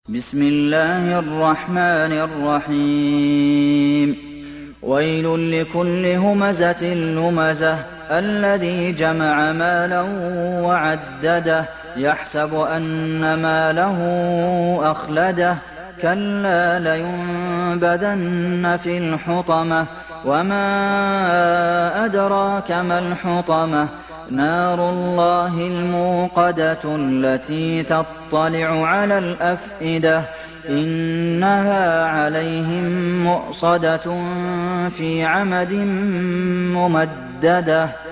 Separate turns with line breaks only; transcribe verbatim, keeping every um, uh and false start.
بسم الله الرحمن الرحيم ويل لكل همزة لمزة الذي جمع مالا وعدده يحسب أن ماله أخلده كلا لينبذن في الحطمة وما أدراك ما الحطمة نار الله الموقدة التي تطلع على الأفئدة إنها عليهم مؤصدة في عمد ممددة